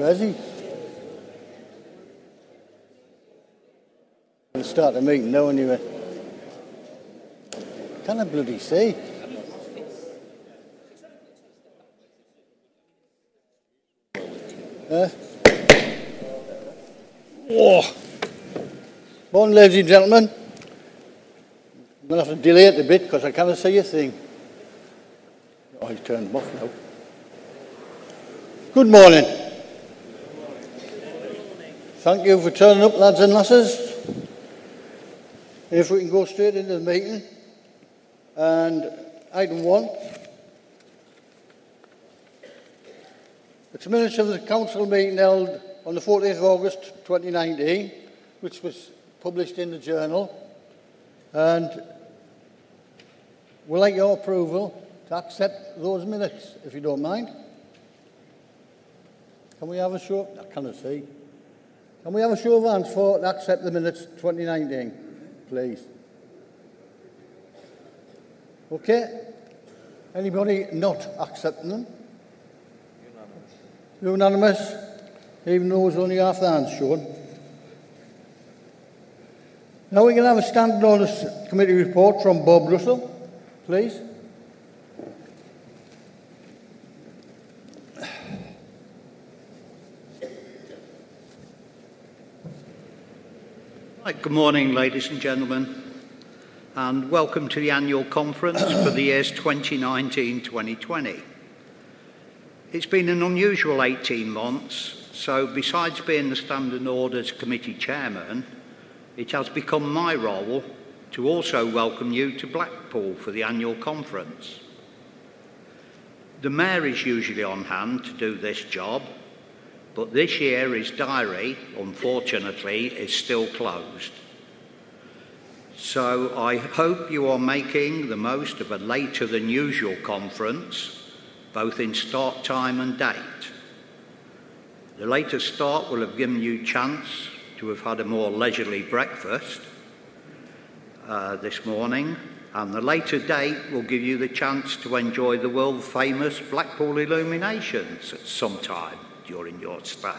Where is he? We'll start the meeting now anyway. Can I bloody see? Oh. Morning, ladies and gentlemen. I'm going to have to delay it a bit because I can't see a thing. Oh, he's turned them off now. Good morning. Thank you for turning up, lads and lasses. If we can go straight into the meeting. And item 1. It's minutes of the council meeting held on the 14th of August 2019, which was published in the Journal. And we'd like your approval to accept those minutes, if you don't mind. Can we have a show? I cannot see. Can we have a show of hands for to accept the minutes 2019, please? Okay. Anybody not accepting them? Unanimous. Even though there's only half the hands shown. Now we can have a standing orders committee report from Bob Russell, please. Right, good morning, ladies and gentlemen, and welcome to the annual conference for the years 2019-2020. It's been an unusual 18 months, so besides being the Standing Orders Committee Chairman, it has become my role to also welcome you to Blackpool for the annual conference. The Mayor is usually on hand to do this job, but this year his diary, unfortunately, is still closed. So I hope you are making the most of a later than usual conference, both in start time and date. The later start will have given you a chance to have had a more leisurely breakfast this morning, and the later date will give you the chance to enjoy the world-famous Blackpool illuminations at some time during your stay.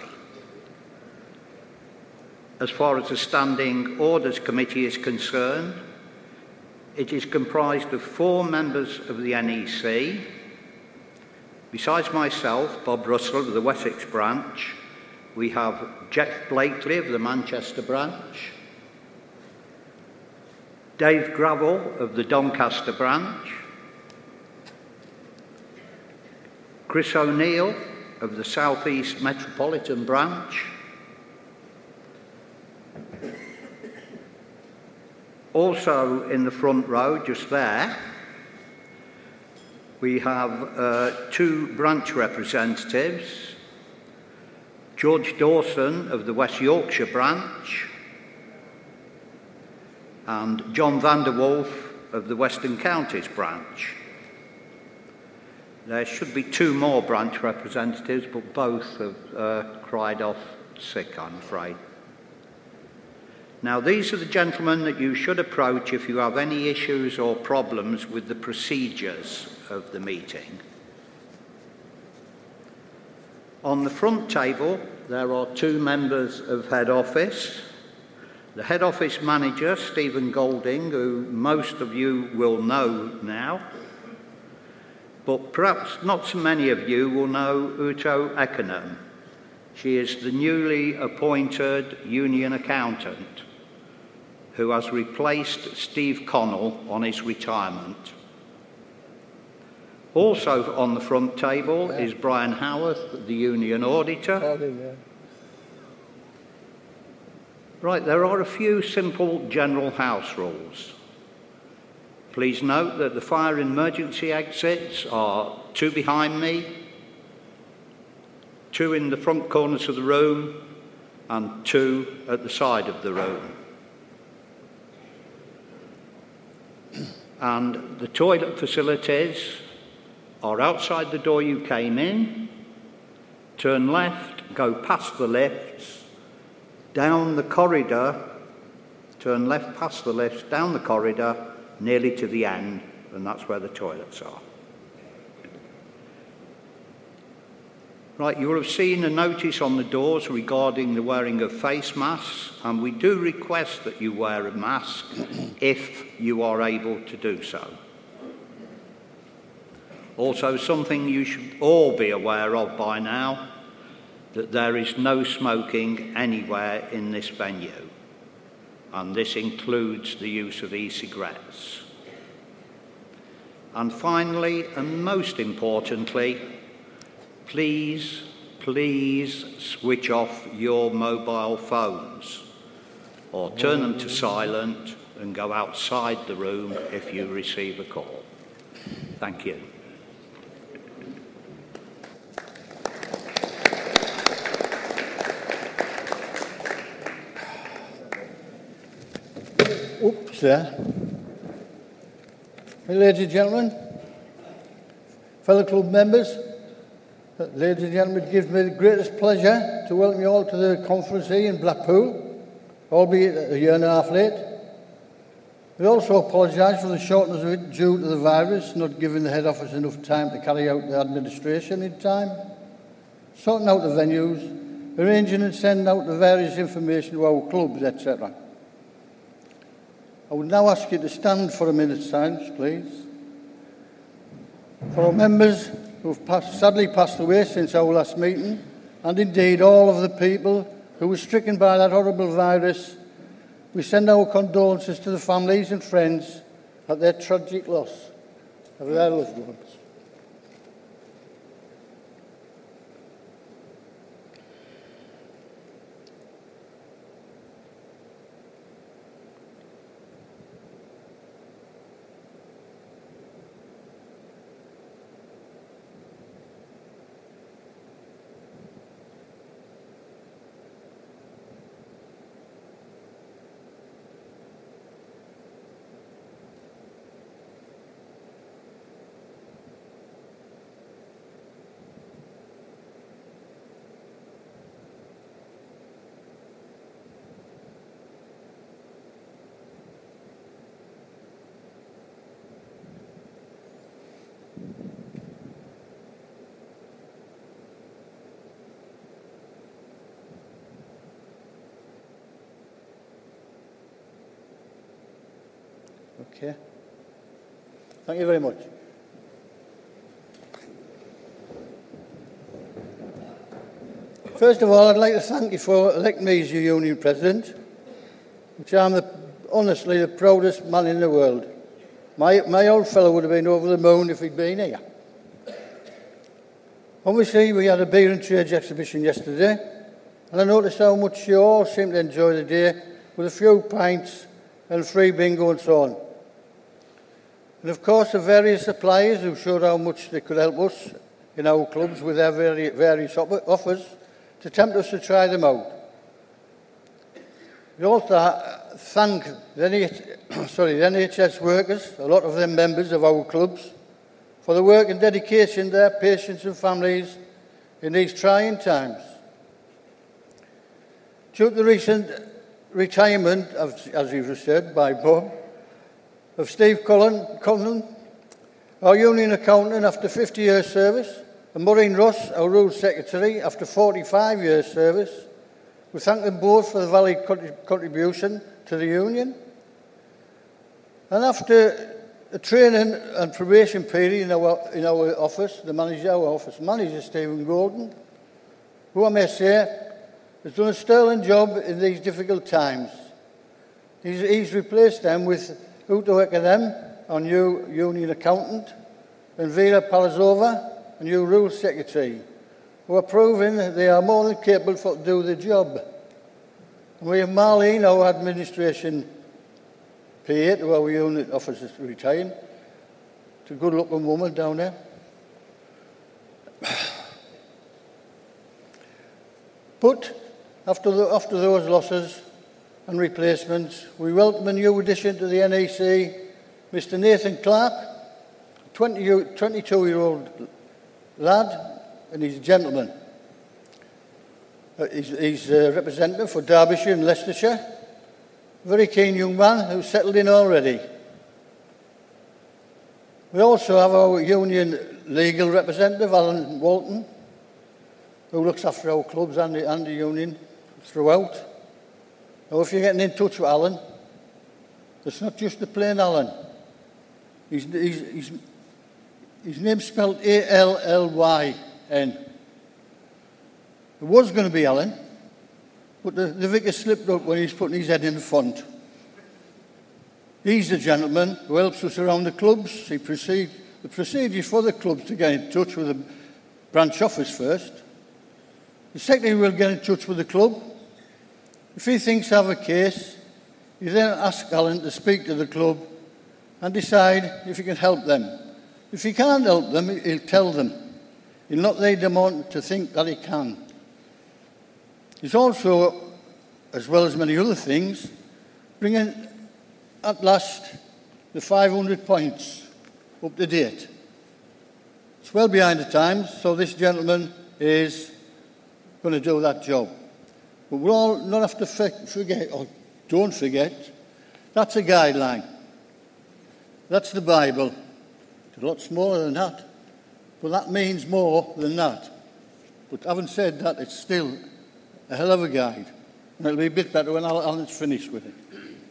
As far as the Standing Orders Committee is concerned, it is comprised of 4 members of the NEC. Besides myself, Bob Russell of the Wessex branch, we have Jeff Blakely of the Manchester branch, Dave Gravel of the Doncaster branch, Chris O'Neill of the South East Metropolitan branch, also in the front row just there we have 2 branch representatives, George Dawson of the West Yorkshire branch and John van der Wolf of the Western Counties branch. There should be 2 more branch representatives, but both have cried off sick, I'm afraid. Now, these are the gentlemen that you should approach if you have any issues or problems with the procedures of the meeting. On the front table, there are 2 members of head office. The head office manager, Stephen Golding, who most of you will know now, but perhaps not so many of you will know Uto Ekkonen. She is the newly appointed union accountant who has replaced Steve Connell on his retirement. Also on the front table is Brian Howarth, the union auditor. Right, there are a few simple general house rules. Please note that the fire and emergency exits are 2 behind me, 2 in the front corners of the room, and 2 at the side of the room. And the toilet facilities are outside the door you came in, turn left, go past the lifts, down the corridor, turn left past the lifts, down the corridor, nearly to the end, and that's where the toilets are. Right, you will have seen a notice on the doors regarding the wearing of face masks, and we do request that you wear a mask if you are able to do so. Also, something you should all be aware of by now, that there is no smoking anywhere in this venue, and this includes the use of e-cigarettes. And finally, and most importantly, please switch off your mobile phones or turn them to silent and go outside the room if you receive a call. Thank you. Oops, ladies and gentlemen, fellow club members, ladies and gentlemen, it gives me the greatest pleasure to welcome you all to the conference here in Blackpool, albeit a year and a half late. We also apologise for the shortness of it due to the virus, not giving the head office enough time to carry out the administration in time, sorting out the venues, arranging and sending out the various information to our clubs, etc. I would now ask you to stand for a minute's silence, please. For our members who have sadly passed away since our last meeting, and indeed all of the people who were stricken by that horrible virus, we send our condolences to the families and friends at their tragic loss of their loved ones. Okay. Thank you very much. First of all, I'd like to thank you for electing me as your union president, which I'm honestly the proudest man in the world. My old fellow would have been over the moon if he'd been here. Obviously, we had a beer and trades exhibition yesterday, and I noticed how much you all seemed to enjoy the day with a few pints and free bingo and so on. And of course, the various suppliers who showed how much they could help us in our clubs with their various offers to tempt us to try them out. We also thank the NHS workers, a lot of them members of our clubs, for the work and dedication of their patients and families in these trying times. Due to the recent retirement, as you've said, by Bob, of Steve Cullen, our union accountant after 50 years service, and Maureen Ross, our rules secretary, after 45 years service. We thank them both for the valued contribution to the union. And after a training and probation period in our office, our office manager, Stephen Gordon, who I may say has done a sterling job in these difficult times. He's replaced them with Uto Ekadem, our new union accountant, and Vera Palazova, a new rules secretary, who are proving that they are more than capable to do the job. And we have Marlene, our administration PA, to our unit officers retiring. It's a good-looking woman down there. But after those losses and replacements, we welcome a new addition to the NEC, Mr. Nathan Clark, a 22-year-old lad, and he's a gentleman. He's a representative for Derbyshire and Leicestershire. A very keen young man who's settled in already. We also have our union legal representative, Alan Walton, who looks after our clubs and the union throughout. Now, if you're getting in touch with Alan, it's not just the plain Alan. His name's spelled A-L-L-Y-N. It was going to be Alan, but the vicar slipped up when he's putting his head in the font. He's the gentleman who helps us around the clubs. The procedures for the clubs to get in touch with the branch office first. The secretary will get in touch with the club. If he thinks they have a case, he then asks Alan to speak to the club and decide if he can help them. If he can't help them, he'll tell them. He'll not lead them on to think that he can. He's also, as well as many other things, bringing at last the 500 points up to date. It's well behind the times, so this gentleman is going to do that job. But we'll all not have to forget, or don't forget, that's a guideline. That's the Bible. It's a lot smaller than that, but that means more than that. But having said that, it's still a hell of a guide, and it'll be a bit better when Alan's finished with it.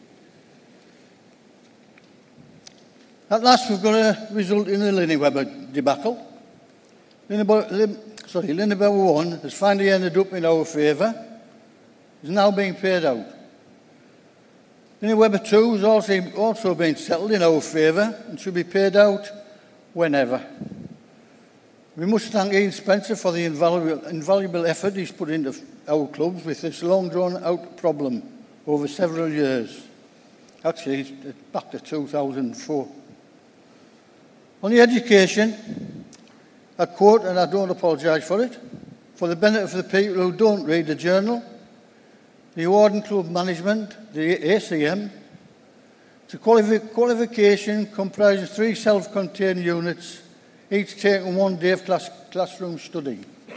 At last, we've got a result in the Linney-Weber debacle. Linney-Weber 1 has finally ended up in our favour. It's now being paid out. Linney-Weber 2 has also been settled in our favour and should be paid out whenever. We must thank Ian Spencer for the invaluable effort he's put into our clubs with this long drawn-out problem over several years. Actually, it's back to 2004. On the education, I quote, and I don't apologise for it, for the benefit of the people who don't read the journal, the award and club management, the ACM, it's a qualification comprising 3 self-contained units, each taking 1 day of classroom study.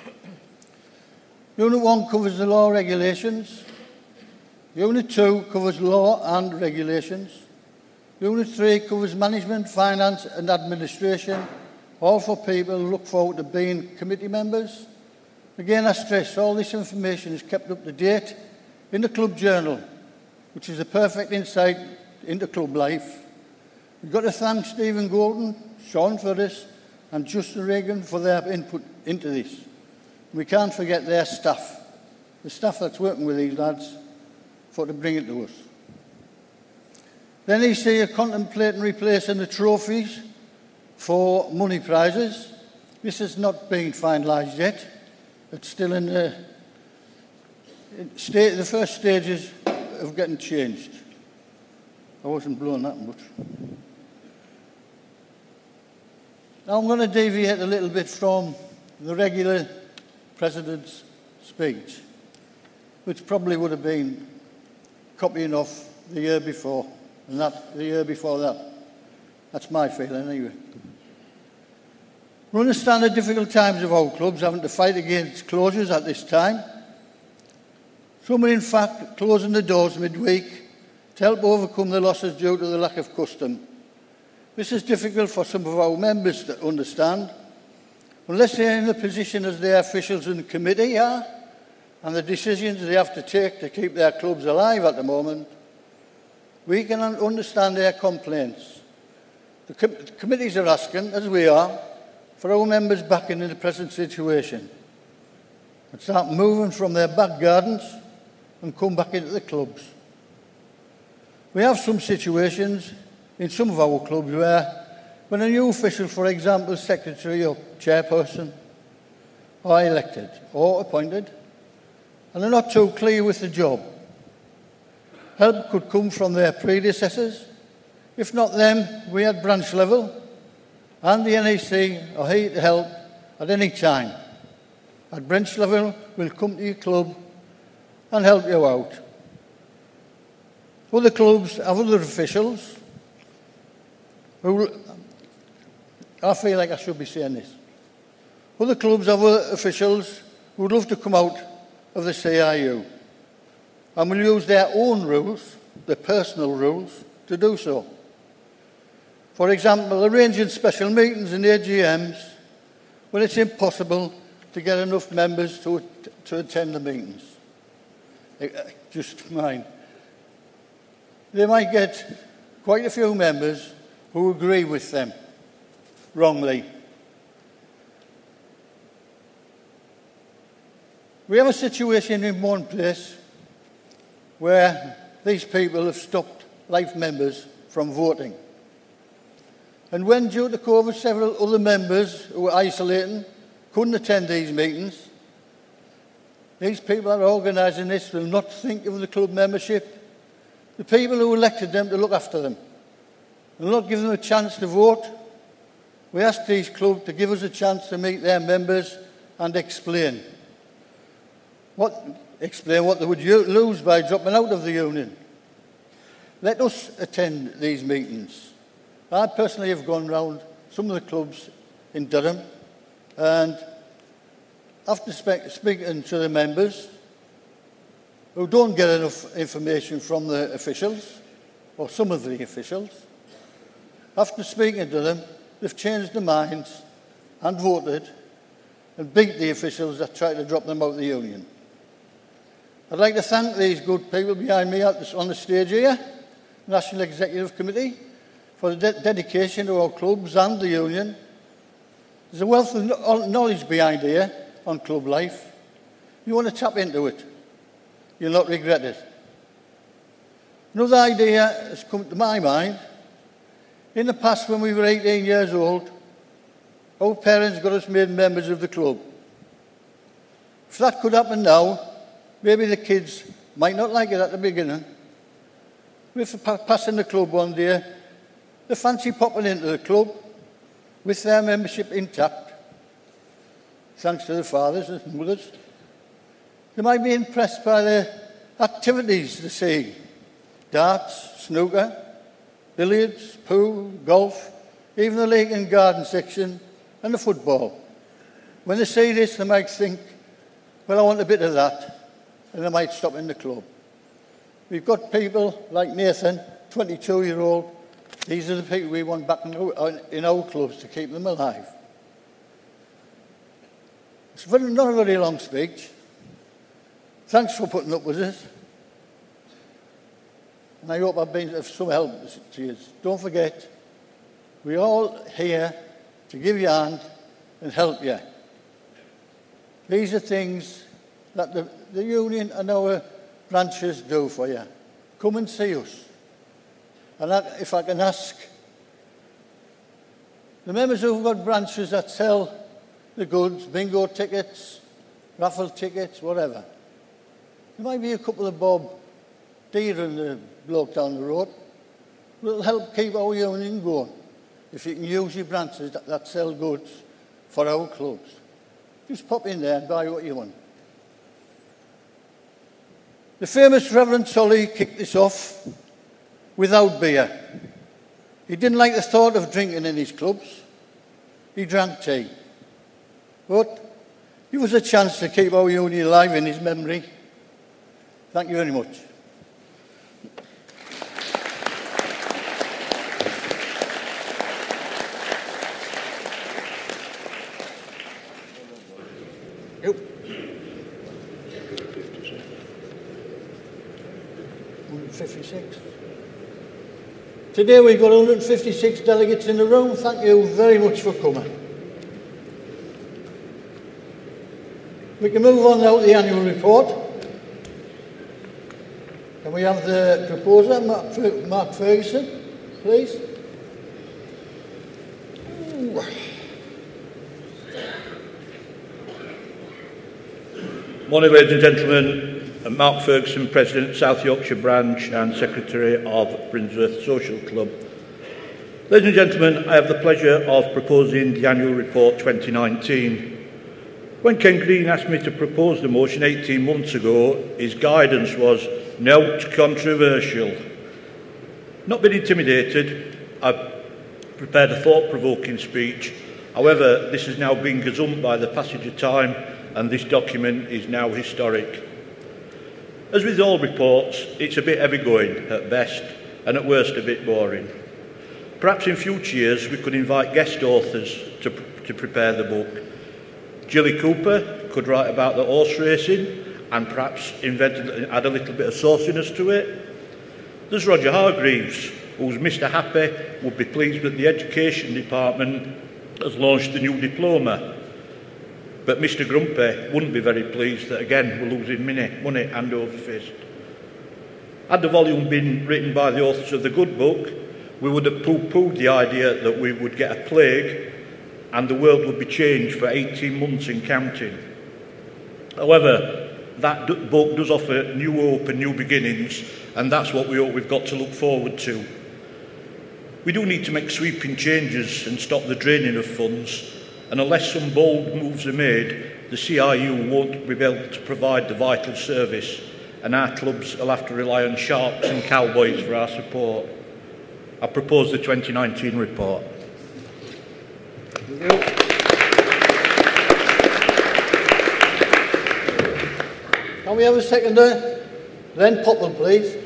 Unit 1 covers the law regulations. Unit 2 covers law and regulations. Unit 3 covers management, finance and administration, all for people who look forward to being committee members. Again, I stress all this information is kept up to date in the club journal, which is a perfect insight into club life. We've got to thank Stephen Golden, Sean for this, and Justin Reagan for their input into this. We can't forget their staff, the staff that's working with these lads to bring it to us. Then EC are contemplating replacing the trophies for money prizes. This has not been finalised yet. It's still in the first stages of getting changed. I wasn't blown that much. Now I'm going to deviate a little bit from the regular President's speech, which probably would have been copying off the year before, and the year before that. That's my feeling anyway. We understand the difficult times of our clubs having to fight against closures at this time. Some are in fact closing the doors midweek to help overcome the losses due to the lack of custom. This is difficult for some of our members to understand, unless they're in the position as their officials in the committee are, and the decisions they have to take to keep their clubs alive at the moment. We can understand their complaints. The committees are asking, as we are, for our members back in the present situation and start moving from their back gardens and come back into the clubs. We have some situations in some of our clubs where when a new official, for example, secretary or chairperson, are elected or appointed and are not too clear with the job, help could come from their predecessors. If not them, we at branch level and the NEC are here to help at any time. At branch level, we'll come to your club and help you out. Other clubs have other officials who, I feel like I should be saying this. Other clubs have other officials who would love to come out of the CIU and will use their own rules, their personal rules, to do so. For example, arranging special meetings and AGMs when it's impossible to get enough members to attend the meetings. Just mind. They might get quite a few members who agree with them wrongly. We have a situation in one place where these people have stopped life members from voting. And when, due to COVID, several other members who were isolating couldn't attend these meetings, these people that are organising this will not think of the club membership, the people who elected them to look after them, will not give them a chance to vote. We ask these clubs to give us a chance to meet their members and explain what they would lose by dropping out of the union. Let us attend these meetings. I personally have gone round some of the clubs in Durham, and after speaking to the members who don't get enough information from the officials, or some of the officials, after speaking to them, they've changed their minds and voted and beat the officials that tried to drop them out of the union. I'd like to thank these good people behind me on the stage here, National Executive Committee, for the dedication to our clubs and the union. There's a wealth of knowledge behind here on club life. You want to tap into it, you'll not regret it. Another idea has come to my mind. In the past, when we were 18 years old, our parents got us made members of the club. If that could happen now, maybe the kids might not like it at the beginning. If they're passing the club one day, they fancy popping into the club with their membership intact, thanks to the fathers and mothers. They might be impressed by the activities they see: darts, snooker, billiards, pool, golf, even the lake and garden section, and the football. When they see this, they might think, well, I want a bit of that, and they might stop in the club. We've got people like Nathan, 22-year-old. These are the people we want back in our clubs to keep them alive. It's not a very long speech. Thanks for putting up with us. And I hope I've been of some help to you. Don't forget, we're all here to give you a hand and help you. These are things that the union and our branches do for you. Come and see us. And if I can ask, the members who've got branches that sell the goods, bingo tickets, raffle tickets, whatever, there might be a couple of bob deer and the bloke down the road. It'll help keep our union going if you can use your branches that sell goods for our clubs. Just pop in there and buy what you want. The famous Reverend Solly kicked this off without beer. He didn't like the thought of drinking in his clubs. He drank tea. But give us a chance to keep our union alive in his memory. Thank you very much. Yep. 156. Today we've got 156 delegates in the room. Thank you very much for coming. We can move on now to the annual report. Can we have the proposer, Mark Ferguson, please? Morning, ladies and gentlemen. I'm Mark Ferguson, President, South Yorkshire Branch and Secretary of Brinsworth Social Club. Ladies and gentlemen, I have the pleasure of proposing the Annual Report 2019. When Ken Green asked me to propose the motion 18 months ago, his guidance was not controversial. Not being intimidated, I've prepared a thought-provoking speech. However, this has now been gazumped by the passage of time, and this document is now historic. As with all reports, it's a bit heavy-going at best, and at worst a bit boring. Perhaps in future years we could invite guest authors to prepare the book. Jilly Cooper could write about the horse racing and perhaps add a little bit of sauciness to it. There's Roger Hargreaves, who's Mr. Happy would be pleased that the Education Department has launched a new diploma. But Mr. Grumpy wouldn't be very pleased that, again, we're losing money hand over fist. Had the volume been written by the authors of the good book, we would have pooh-poohed the idea that we would get a plague and the world would be changed for 18 months in counting. However, that book does offer new hope and new beginnings, and that's what we've got to look forward to. We do need to make sweeping changes and stop the draining of funds, and unless some bold moves are made, the CRU won't be able to provide the vital service, and our clubs will have to rely on sharps and cowboys for our support. I propose the 2019 report. Can we have a seconder? Len Popple, please.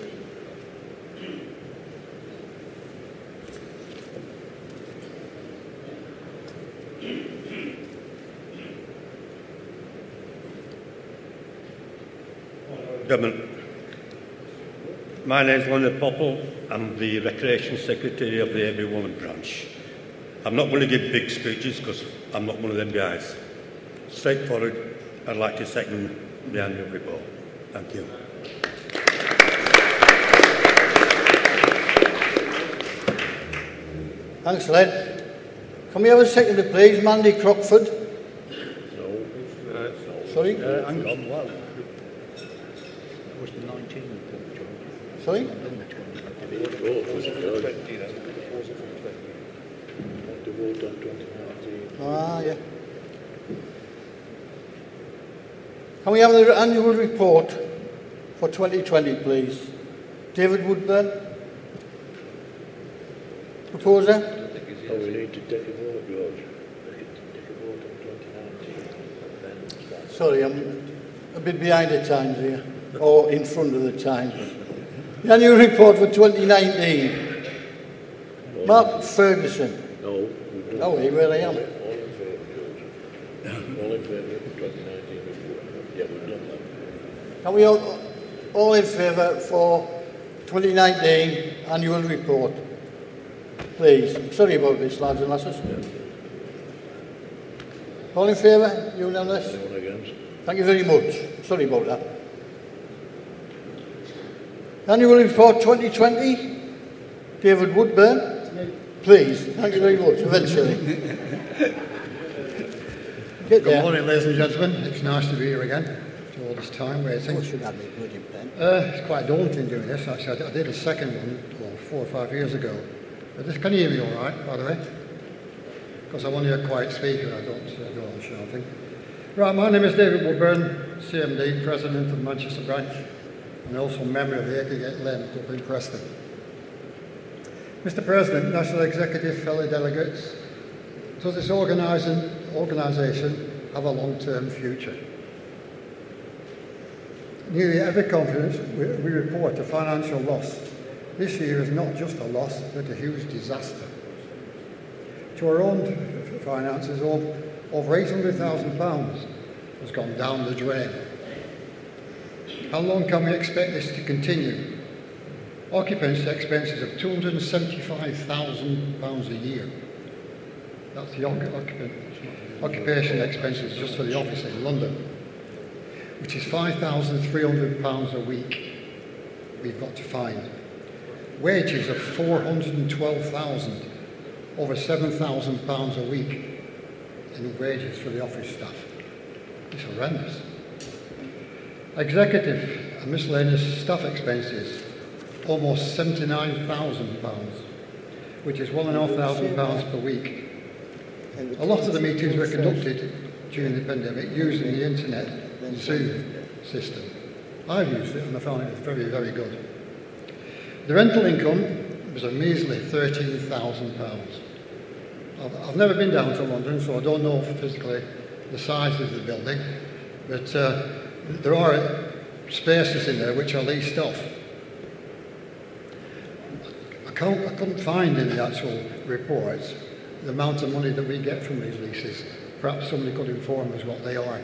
Gentlemen, my name is Leonard Popple. I'm the Recreation Secretary of the Every Woman branch. I'm not going to give big speeches because I'm not one of them guys. Straightforward, I'd like to second the annual report. Thank you. Thanks, Len. Can we have a seconder, please? Mandy Crockford. No. Sorry? Hang on, wow. That was the 19 report, John. Sorry? Ah, yeah. Can we have the annual report for 2020, please? David Woodburn. Proposer? Oh, we need to take a vote, George. Take a vote on 2019. Sorry, I'm a bit behind the times here, or in front of the times. The annual report for 2019. Mark Ferguson. No. Oh, here where I am. All in favour, George. All in favour of the 2019 report. Yeah, we've done that. Can we all in favour for 2019 annual report? Please. I'm sorry about this, lads and lasses. All in favour? Unanimous? Anyone against? Thank you very much. Sorry about that. Annual report 2020. David Woodburn. Please. Thank you very much. Eventually. Get Good there. morning, ladies and gentlemen. It's nice to be here again after all this time waiting. I should have me bloody pen. It's quite daunting doing this. Actually, I did a second one 4 or 5 years ago. But can you hear me all right, by the way? Because I'm only a quiet speaker. I don't go on shouting. Right, my name is David Woodburn, CMD, President of the Manchester branch, and also member of the Ekegate Lane Club in Preston. Mr. President, National Executive, fellow delegates, does this organisation have a long-term future? Nearly every conference we report a financial loss. This year is not just a loss, but a huge disaster. To our own finances, over £800,000 has gone down the drain. How long can we expect this to continue? Occupancy expenses of £275,000 a year. That's the occupation expenses just for the office in London, which is £5,300 a week we've got to find. Wages of £412,000, over £7,000 a week in wages for the office staff. It's horrendous. Executive and miscellaneous staff expenses, almost £79,000, which is £1,500 per week. A lot of the meetings were conducted during the pandemic using the internet and Zoom system. I've used it and I found it very, very good. The rental income was a measly £13,000. I've never been down to London, so I don't know physically the size of the building, but there are spaces in there which are leased off. I couldn't find in the actual reports the amount of money that we get from these leases perhaps somebody could inform us what they are.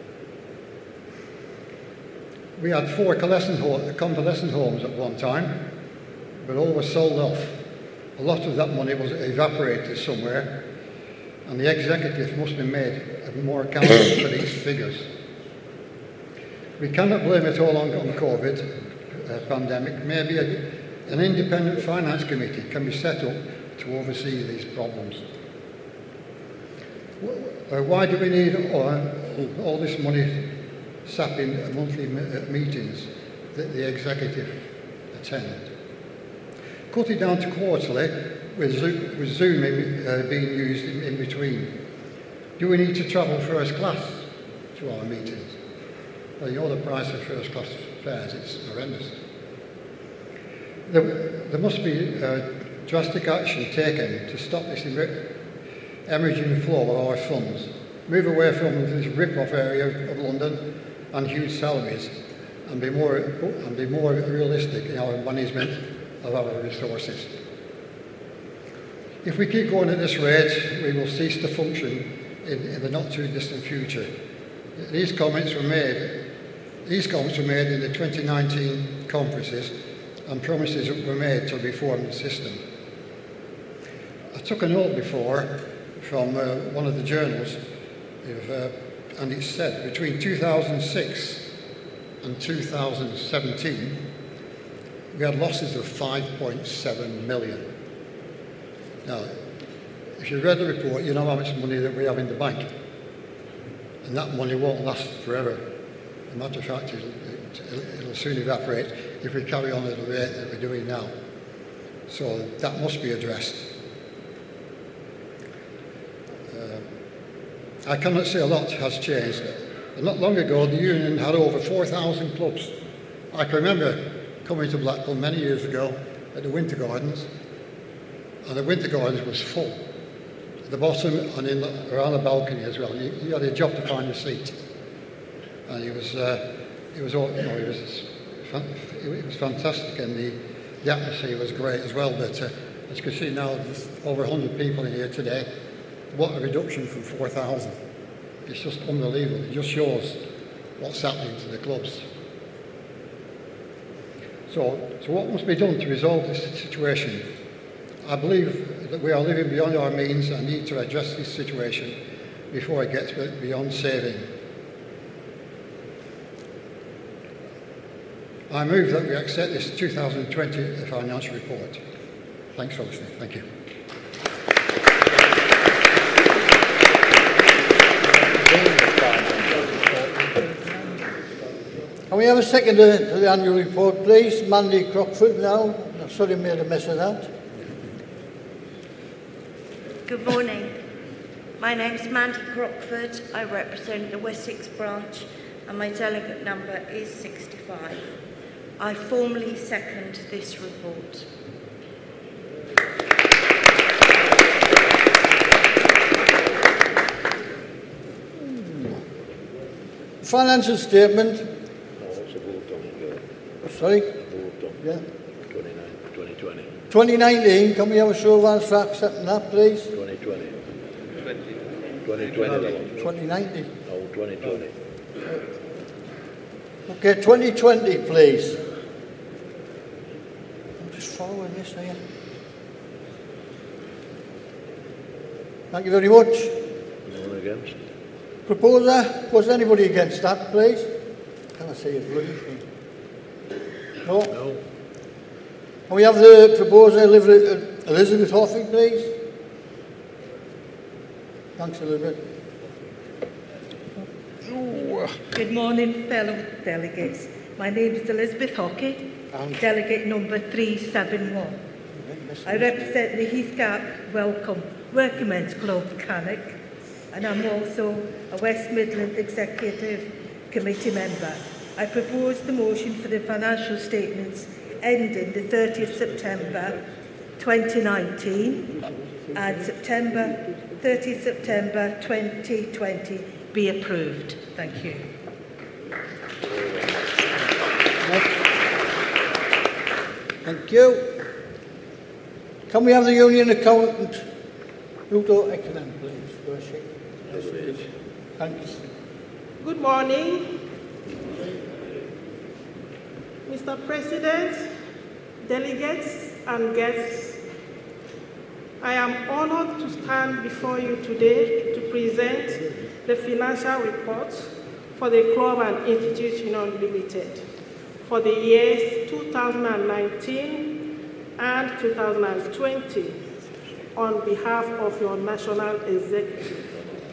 We had 4 convalescent homes at one time, but all was sold off. A lot of that money was evaporated somewhere, and the executive must be made more accountable for these figures. We cannot blame it all on COVID pandemic. Maybe an independent finance committee can be set up to oversee these problems. Why do we need all this money sapping monthly meetings that the executive attend? Cut it down to quarterly, with Zoom being used in between. Do we need to travel first class to our meetings? Well, you know the price of first class fares, it's horrendous. There must be drastic action taken to stop this hemorrhaging flow of our funds, move away from this rip-off area of London and huge salaries, and be more realistic in our management of our resources. If we keep going at this rate, we will cease to function in the not too distant future. These comments were made in the 2019 conferences, and promises were made to reform the system. I took a note before from one of the journals, and it said between 2006 and 2017, we had losses of 5.7 million. Now, if you read the report, you know how much money that we have in the bank. And that money won't last forever. As a matter of fact, it'll soon evaporate if we carry on at the rate that we're doing now. So that must be addressed. I cannot say a lot has changed. Not long ago, the union had over 4,000 clubs. I can remember coming to Blackpool many years ago at the Winter Gardens, and the Winter Gardens was full. At the bottom and around the balcony as well. You had a job to find a seat. And it was fantastic, and the atmosphere was great as well. But as you can see now, there's over 100 people in here today. What a reduction from 4,000. It's just unbelievable. It just shows what's happening to the clubs. So what must be done to resolve this situation? I believe that we are living beyond our means and need to address this situation before it gets beyond saving. I move that we accept this 2020 financial report. Thanks for listening. Thank you. Can we have a seconder to the annual report, please? Mandy Crockford now. I'm sorry I made a mess of that. Good morning. My name is Mandy Crockford. I represent the Wessex branch and my delegate number is 65. I formally second this report. Financial statement. Sorry? Yeah. 2020. 2019, can we have a show of hands for accepting that, please? 2020. 2019. No, 2020. Okay, 2020, please. I'm just following this here. Thank you very much. No one against? Proposer, was anybody against that, please? Can I say it really? No? No. Can we have the proposer, Elizabeth Hoffing, please? Thanks, Elizabeth. Good morning, fellow delegates. My name is Elizabeth Hockey, delegate number 371. I represent the Heathgap Welcome Workingmen's Club, Cannock, and I'm also a West Midland Executive Committee member. I propose the motion for the financial statements ending the 30th September 2019 and 30th September 2020 be approved. Thank you. Thank you. Can we have the union accountant, Udo Ekman, please? Good morning, Mr. President, delegates and guests. I am honored to stand before you today to present the financial report for the Club and Institute Union Limited for the years 2019 and 2020 on behalf of your National Executive.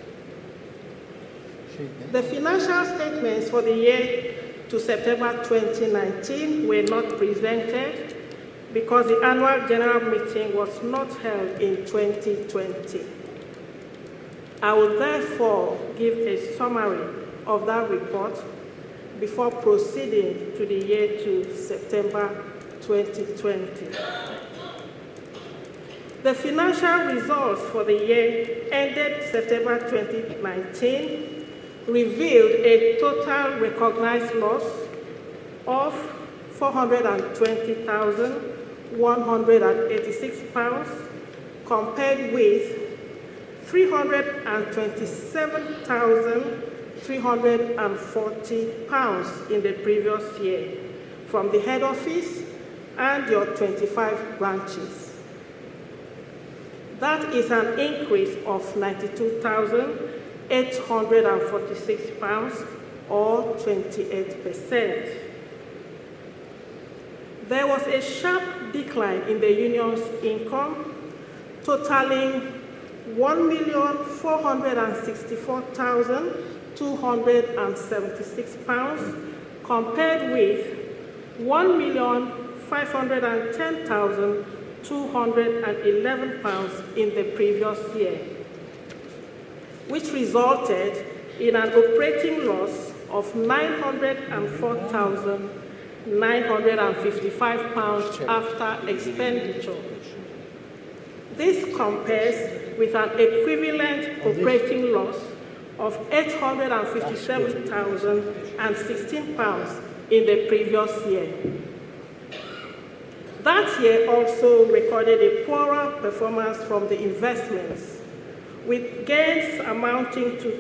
The financial statements for the year to September 2019 were not presented because the annual general meeting was not held in 2020. I will therefore give a summary of that report before proceeding to the year to September 2020. The financial results for the year ended September 2019 revealed a total recognized loss of £420,186 compared with £327,340 in the previous year from the head office and your 25 branches. That is an increase of £92,846 or 28%. There was a sharp decline in the union's income, totaling £1,464,276 compared with £1,510,211 in the previous year, which resulted in an operating loss of £904,955 after expenditure. This compares with an equivalent operating loss of £857,016 in the previous year. That year also recorded a poorer performance from the investments, with gains amounting to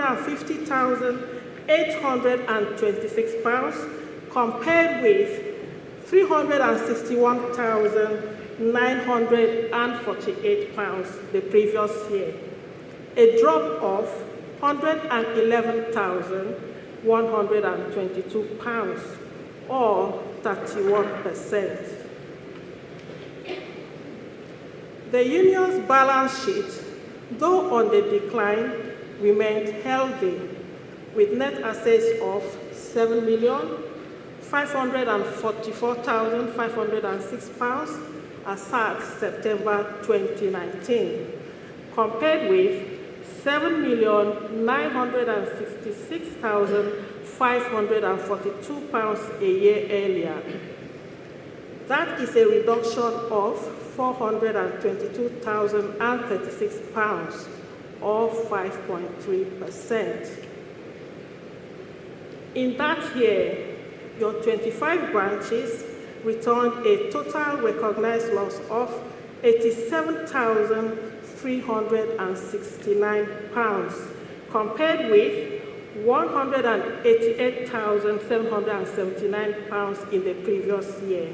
£250,826 compared with £361,948 the previous year, a drop of £111,122 or 31%. The union's balance sheet, though on the decline, remained healthy, with net assets of £7,544,506 as at September 2019, compared with £7,966,542 a year earlier. That is a reduction of £422,036 or 5.3%. In that year, your 25 branches returned a total recognized loss of £87,369 compared with £188,779 in the previous year.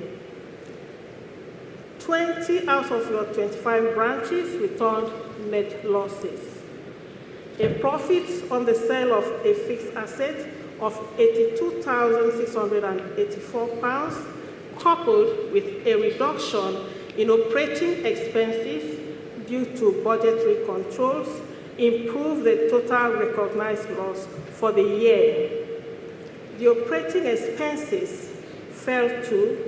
20 out of your 25 branches returned net losses. A profit on the sale of a fixed asset of £82,684, coupled with a reduction in operating expenses due to budgetary controls, improved the total recognized loss for the year. The operating expenses fell to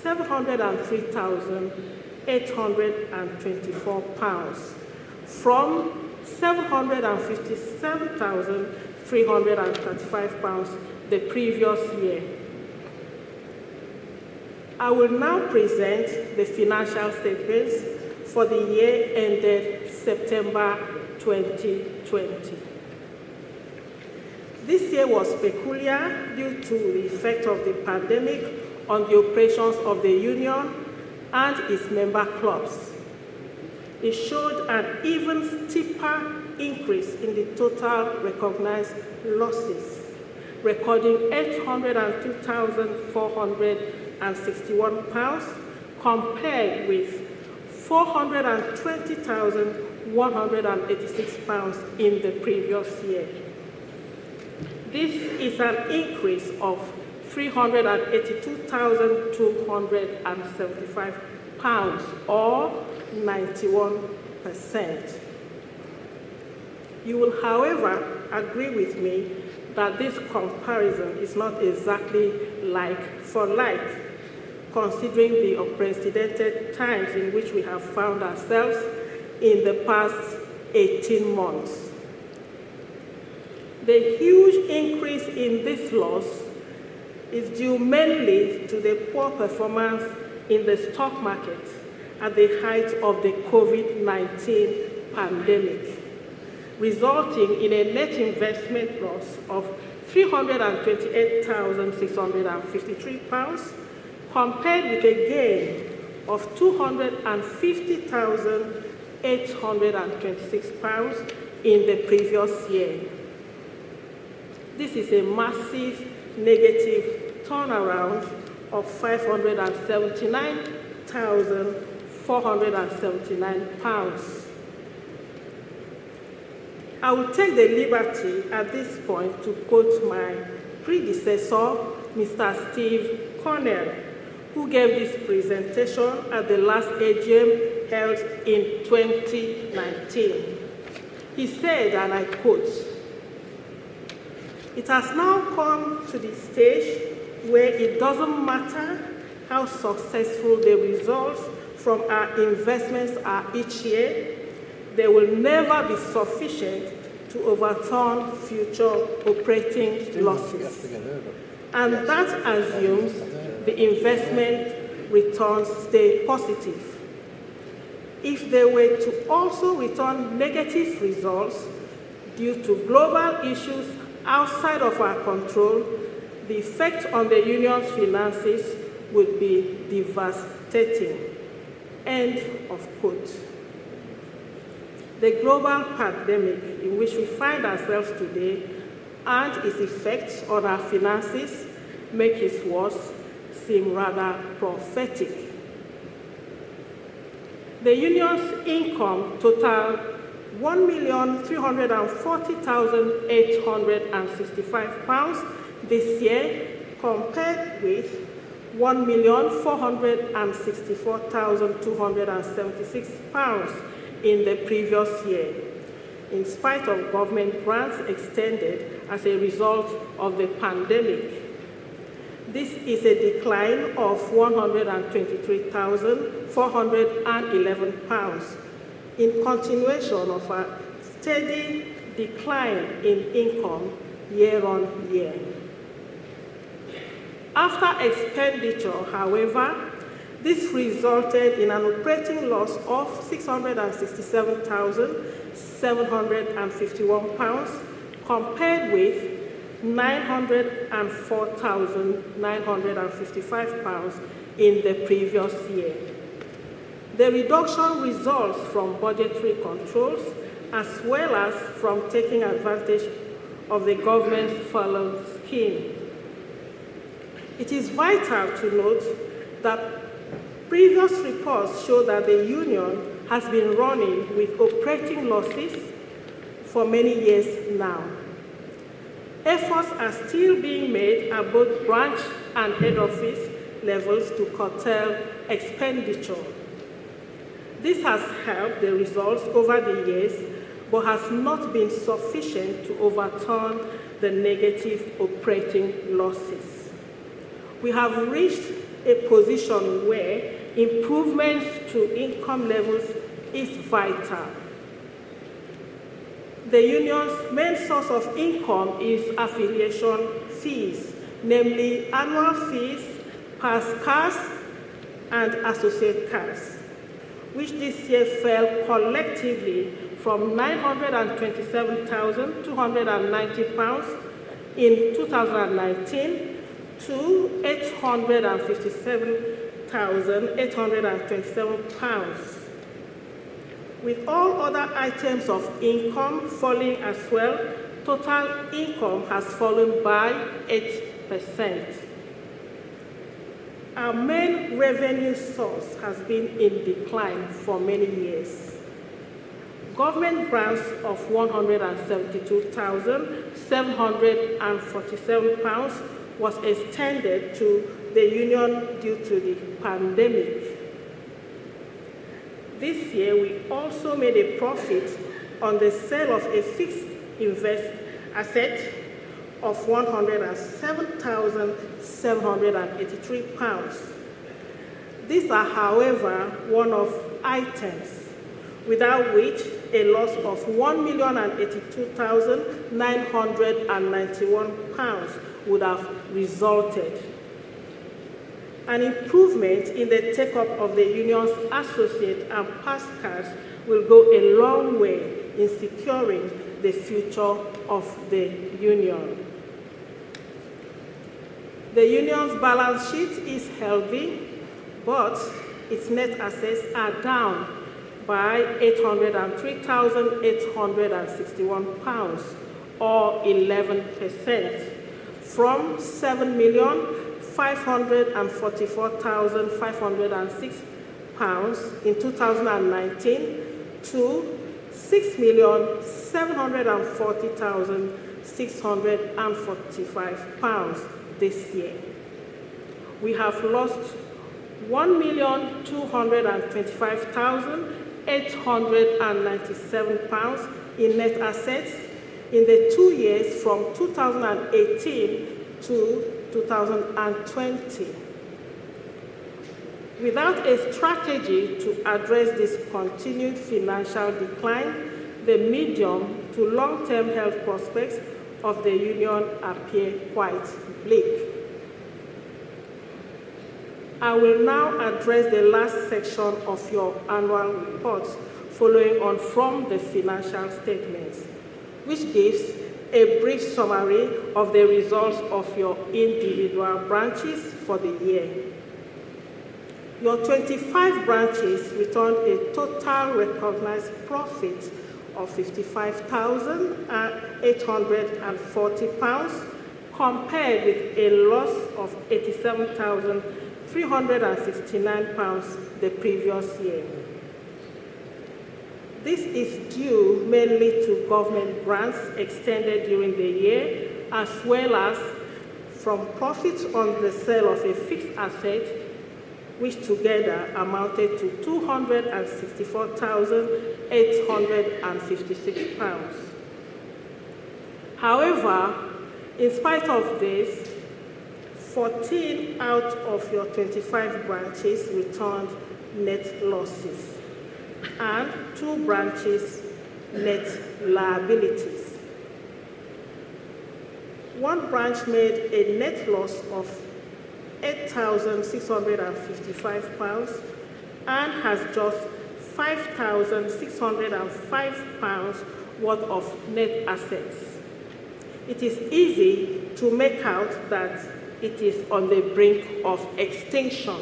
£703,824 from £757,335 the previous year. I will now present the financial statements for the year ended September 2020. This year was peculiar due to the effect of the pandemic on the operations of the union and its member clubs. It showed an even steeper increase in the total recognized losses, recording £802,461 compared with £420,186 in the previous year. This is an increase of £382,275 or 91%. You will, however, agree with me that this comparison is not exactly like for like, considering the unprecedented times in which we have found ourselves in the past 18 months. The huge increase in this loss is due mainly to the poor performance in the stock market at the height of the COVID-19 pandemic, resulting in a net investment loss of £328,653 compared with a gain of £250,826 in the previous year. This is a massive negative turnaround of £579,479. I will take the liberty at this point to quote my predecessor, Mr. Steve Cornell, who gave this presentation at the last AGM held in 2019. He said, and I quote, "It has now come to the stage where it doesn't matter how successful the results from our investments are each year, they will never be sufficient to overturn future operating losses. And that assumes the investment returns stay positive. If they were to also return negative results due to global issues outside of our control, the effect on the union's finances would be devastating." End of quote. The global pandemic in which we find ourselves today and its effects on our finances make its worst seem rather prophetic. The union's income totaled £1,340,865 this year, compared with £1,464,276 in the previous year, in spite of government grants extended as a result of the pandemic. This is a decline of £123,411 in continuation of a steady decline in income year on year. After expenditure, however, this resulted in an operating loss of £667,751 compared with £904,955 in the previous year. The reduction results from budgetary controls as well as from taking advantage of the government's furlough scheme. It is vital to note that previous reports show that the union has been running with operating losses for many years now. Efforts are still being made at both branch and head office levels to curtail expenditure. This has helped the results over the years, but has not been sufficient to overturn the negative operating losses. We have reached a position where improvements to income levels is vital. The union's main source of income is affiliation fees, namely annual fees, past cars, and associate cars, which this year fell collectively from £927,290 in 2019 to £857,827. With all other items of income falling as well, total income has fallen by 8%. Our main revenue source has been in decline for many years. Government grants of £172,747 was extended to the union due to the pandemic. This year, we also made a profit on the sale of a fixed invest asset of £107,783. These are, however, one-off items, without which a loss of £1,082,991 would have resulted. An improvement in the take-up of the union's associate and pass cards will go a long way in securing the future of the union. The union's balance sheet is healthy, but its net assets are down by £803,861, or 11%, from £7,544,506 in 2019 to £6,740,645 this year. We have lost £1,225,897 in net assets in the 2 years from 2018 to 2020. Without a strategy to address this continued financial decline, the medium to long-term health prospects of the union appear quite bleak. I will now address the last section of your annual report, following on from the financial statements, which gives a brief summary of the results of your individual branches for the year. Your 25 branches returned a total recognized profit of £55,840, compared with a loss of £87,369 the previous year. This is due mainly to government grants extended during the year, as well as from profits on the sale of a fixed asset, which together amounted to £264,856. However, in spite of this, 14 out of your 25 branches returned net losses, and 2 branches net liabilities. 1 branch made a net loss of £8,655 and has just £5,605 worth of net assets. It is easy to make out that it is on the brink of extinction.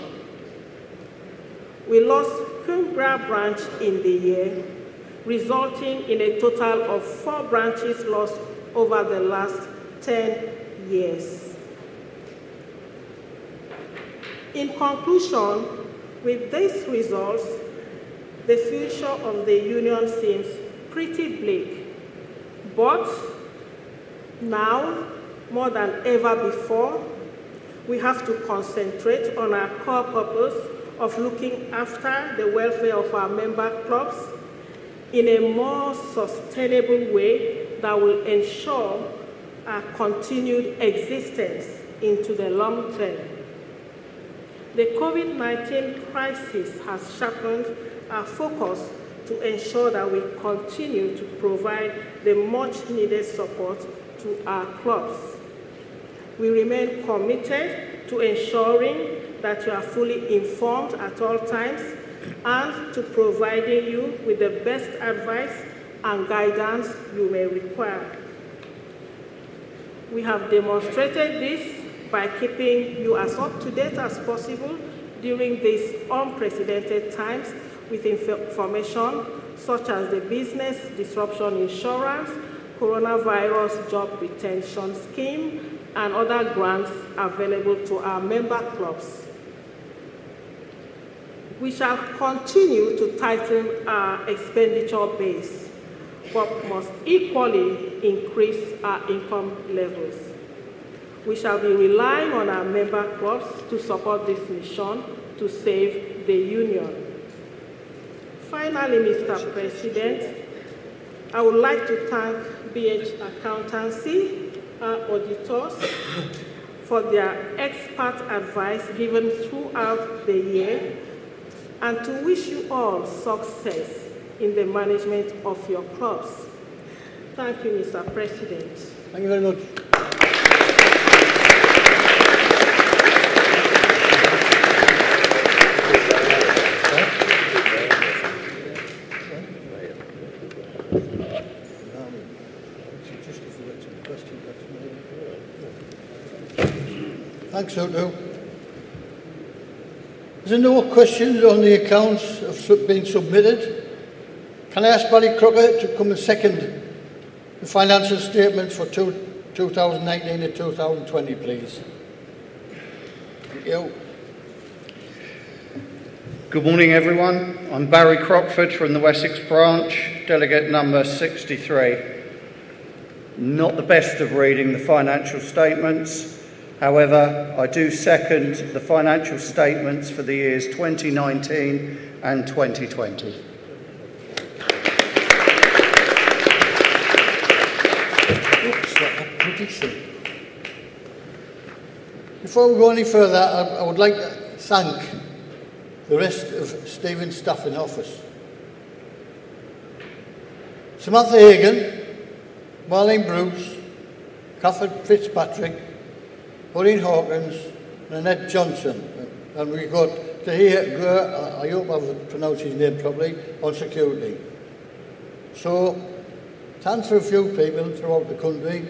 We lost Kumbra branch in the year, resulting in a total of 4 branches lost over the last 10 years. In conclusion, with these results, the future of the union seems pretty bleak. But now, more than ever before, we have to concentrate on our core purpose of looking after the welfare of our member clubs in a more sustainable way that will ensure our continued existence into the long term. The COVID-19 crisis has sharpened our focus to ensure that we continue to provide the much-needed support to our clubs. We remain committed to ensuring that you are fully informed at all times and to providing you with the best advice and guidance you may require. We have demonstrated this by keeping you as up to date as possible during these unprecedented times with information such as the Business Disruption Insurance, Coronavirus Job Retention Scheme, and other grants available to our member clubs. We shall continue to tighten our expenditure base, but must equally increase our income levels. We shall be relying on our member clubs to support this mission to save the union. Finally, Mr. President, I would like to thank BH Accountancy, our auditors, for their expert advice given throughout the year, and to wish you all success in the management of your clubs. Thank you, Mr. President. Thank you very much. Thanks, Otto. Is there no questions on the accounts have been submitted? Can I ask Barry Crocker to come and second the financial statements for 2019 and 2020, please? Thank you. Good morning, everyone. I'm Barry Crockford from the Wessex branch, delegate number 63. Not the best of reading the financial statements. However, I do second the financial statements for the years 2019 and 2020. Before we go any further, I would like to thank the rest of Stephen's staff in office. Samantha Hagan, Marlene Bruce, Catherine Fitzpatrick, Maureen Hawkins and Annette Johnson. And we got to hear, I hope I've pronounced his name properly, on security. So, thanks for a few people throughout the country.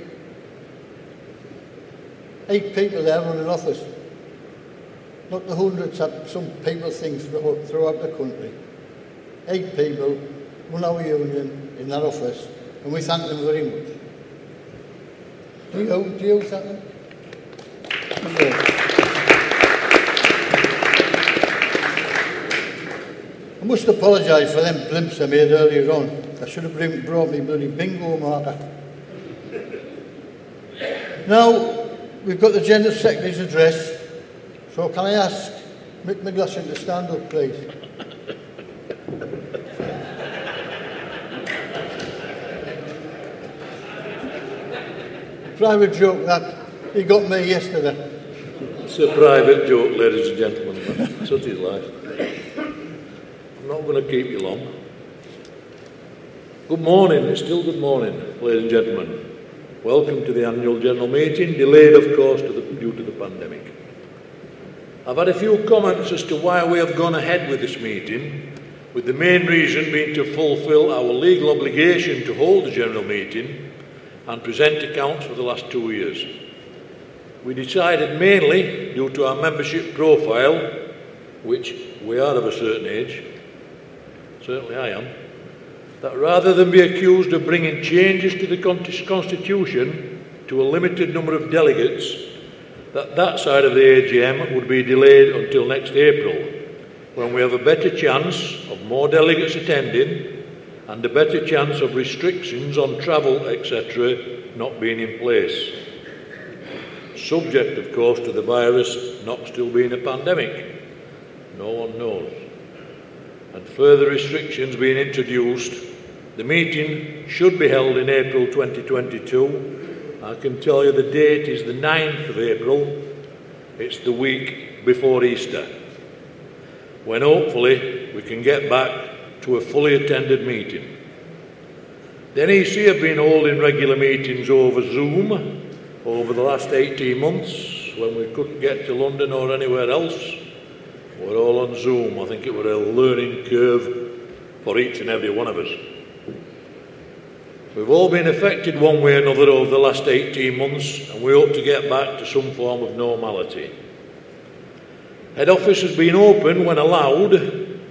8 people there running office. Not the hundreds that some people think throughout the country. 8 people run our union in that office, and we thank them very much. Do you thank them? I must apologise for them blimps I made earlier on. I should have brought me bloody bingo marker. Now, we've got the General Secretary's address, so can I ask Mick McGlashan to stand up, please? Private joke that he got me yesterday. It's a private joke, ladies and gentlemen. Such is life. I'm not going to keep you long. Good morning. It's still good morning, ladies and gentlemen. Welcome to the annual general meeting, delayed, of course, due to the pandemic. I've had a few comments as to why we have gone ahead with this meeting, with the main reason being to fulfil our legal obligation to hold the general meeting and present accounts for the last 2 years. We decided mainly, due to our membership profile, which we are of a certain age, certainly I am, that rather than be accused of bringing changes to the Constitution to a limited number of delegates, that side of the AGM would be delayed until next April, when we have a better chance of more delegates attending and a better chance of restrictions on travel, etc., not being in place. Subject, of course, to the virus not still being a pandemic. No one knows. And further restrictions being introduced, the meeting should be held in April 2022. I can tell you the date is the 9th of April. It's the week before Easter, when hopefully we can get back to a fully attended meeting. The NEC have been holding regular meetings over Zoom over the last 18 months, when we couldn't get to London or anywhere else. We're all on Zoom. I think it was a learning curve for each and every one of us. We've all been affected one way or another over the last 18 months, and we hope to get back to some form of normality. Head office has been open when allowed,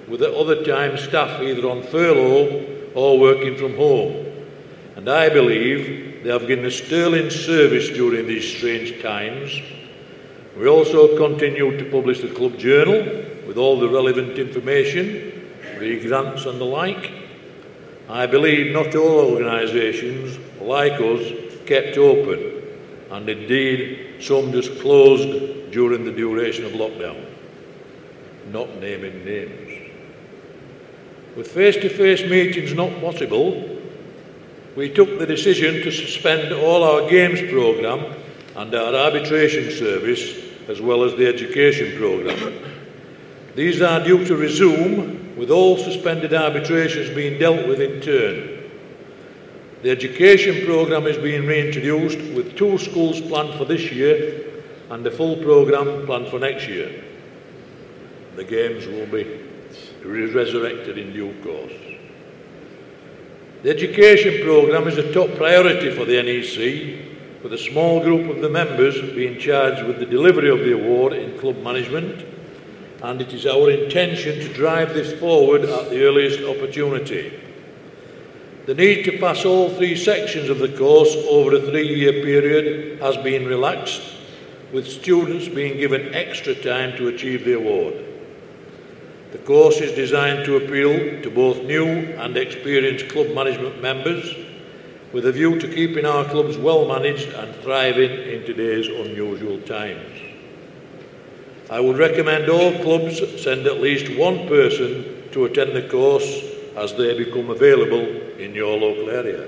with at other times staff either on furlough or working from home. And I believe they have given a sterling service during these strange times. We also continue to publish the club journal with all the relevant information, re-grants and the like. I believe not all organisations, like us, kept open, and indeed some just closed during the duration of lockdown, not naming names. With face-to-face meetings not possible, we took the decision to suspend all our games programme and our arbitration service, as well as the education programme. These are due to resume, with all suspended arbitrations being dealt with in turn. The education programme is being reintroduced, with 2 schools planned for this year and a full programme planned for next year. The games will be resurrected in due course. The education programme is a top priority for the NEC, with a small group of the members being charged with the delivery of the award in club management, and it is our intention to drive this forward at the earliest opportunity. The need to pass all 3 sections of the course over a 3-year period has been relaxed, with students being given extra time to achieve the award. The course is designed to appeal to both new and experienced club management members, with a view to keeping our clubs well managed and thriving in today's unusual times. I would recommend all clubs send at least 1 person to attend the course as they become available in your local area.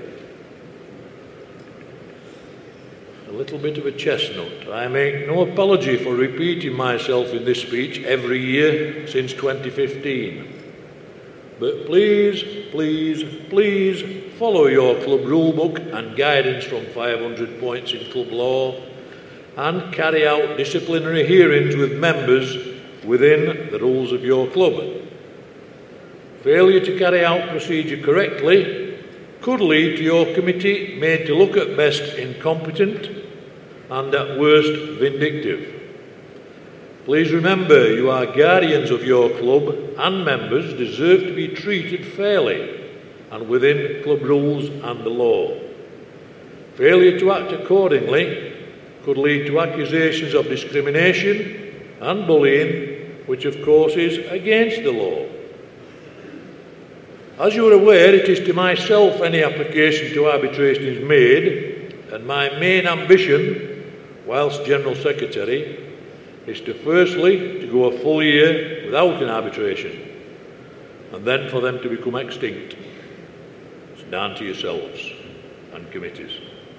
A little bit of a chestnut. I make no apology for repeating myself in this speech every year since 2015. But please, please, please follow your club rulebook and guidance from 500 points in club law, and carry out disciplinary hearings with members within the rules of your club. Failure to carry out procedure correctly could lead to your committee made to look at best incompetent and at worst vindictive. Please remember, you are guardians of your club, and members deserve to be treated fairly and within club rules and the law. Failure to act accordingly could lead to accusations of discrimination and bullying, which of course is against the law. As you are aware, it is to myself any application to arbitration is made, and my main ambition, whilst General Secretary, is to firstly to go a full year without an arbitration, and then for them to become extinct. It's down to yourselves and committees.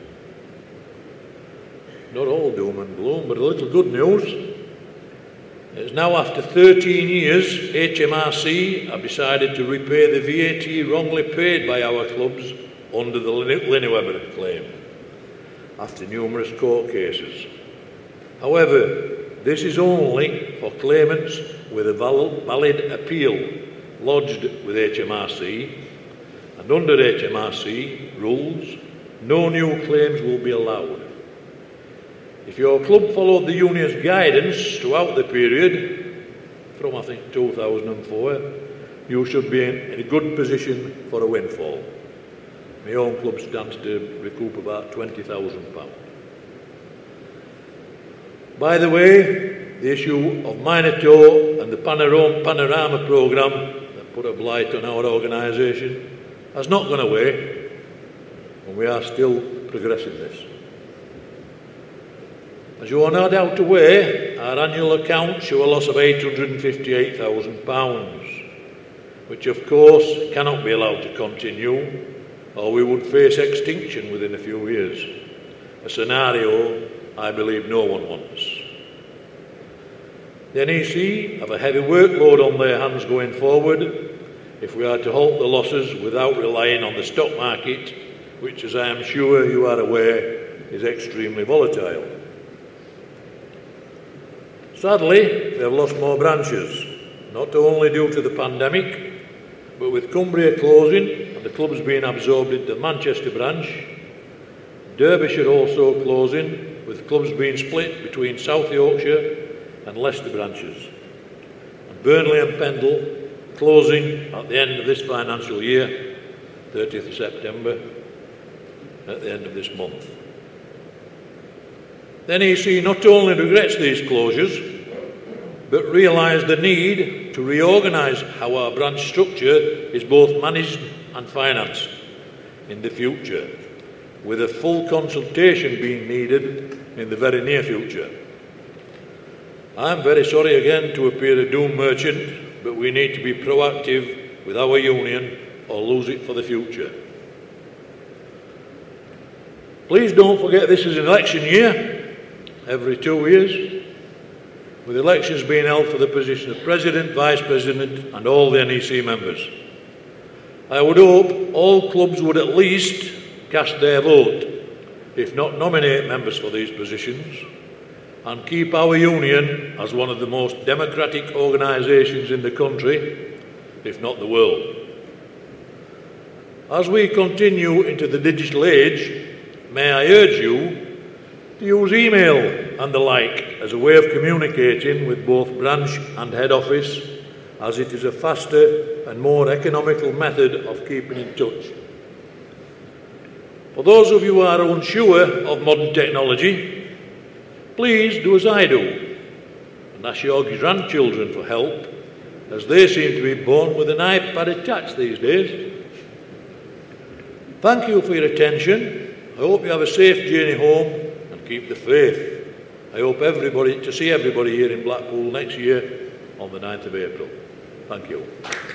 Not all doom and gloom, but a little good news. It's now after 13 years, HMRC have decided to repay the VAT wrongly paid by our clubs under the Lineweber claim, after numerous court cases. However, this is only for claimants with a valid appeal lodged with HMRC, and under HMRC rules, no new claims will be allowed. If your club followed the union's guidance throughout the period, from I think 2004, you should be in a good position for a windfall. My own club stands to recoup about £20,000. By the way, the issue of Minotaur and the Panorama programme that put a blight on our organisation has not gone away, and we are still progressing this. As you are no doubt aware, our annual accounts show a loss of £858,000, which of course cannot be allowed to continue, or we would face extinction within a few years, a scenario I believe no one wants. The NEC have a heavy workload on their hands going forward if we are to halt the losses without relying on the stock market, which, as I am sure you are aware, is extremely volatile. Sadly, they have lost more branches, not only due to the pandemic, but with Cumbria closing and the clubs being absorbed into the Manchester branch, Derbyshire also closing, with clubs being split between South Yorkshire and Leicester branches. And Burnley and Pendle closing at the end of this financial year, 30th of September, at the end of this month. The NEC not only regrets these closures, but realise the need to reorganise how our branch structure is both managed and financed in the future, with a full consultation being needed in the very near future. I am very sorry again to appear a doom merchant, but we need to be proactive with our union or lose it for the future. Please don't forget this is an election year, every 2 years, with elections being held for the position of President, Vice President and all the NEC members. I would hope all clubs would at least cast their vote, if not nominate members for these positions, and keep our union as one of the most democratic organisations in the country, if not the world. As we continue into the digital age, may I urge you to use email and the like as a way of communicating with both branch and head office, as it is a faster and more economical method of keeping in touch. For those of you who are unsure of modern technology, please do as I do and ask your grandchildren for help, as they seem to be born with an iPad attached these days. Thank you for your attention. I hope you have a safe journey home and keep the faith. I hope to see everybody here in Blackpool next year on the 9th of April. Thank you.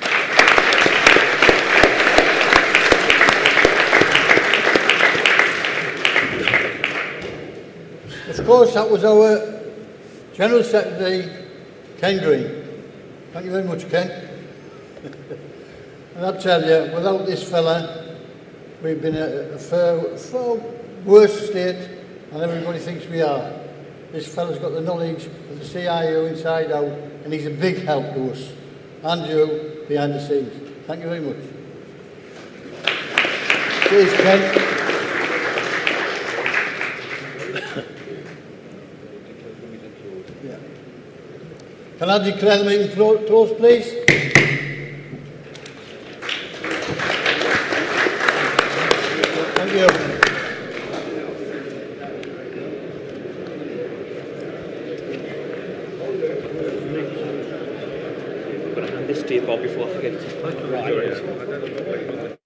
Of course, that was our General Secretary, Ken Green. Thank you very much, Ken. And I'll tell you, without this fella, we've been a far worse state than everybody thinks we are. This fella's got the knowledge of the CIO inside out, and he's a big help to us, and you behind the scenes. Thank you very much. Cheers, Ken. Can I declare the meeting closed, please? Thank you. I'm going to hand this to you, Bob, before I forget.